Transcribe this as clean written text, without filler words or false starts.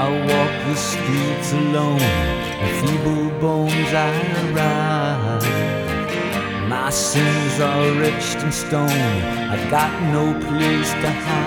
I walk the streets alone, on feeble bones I ride. My sins are etched in stone, I got no place to hide.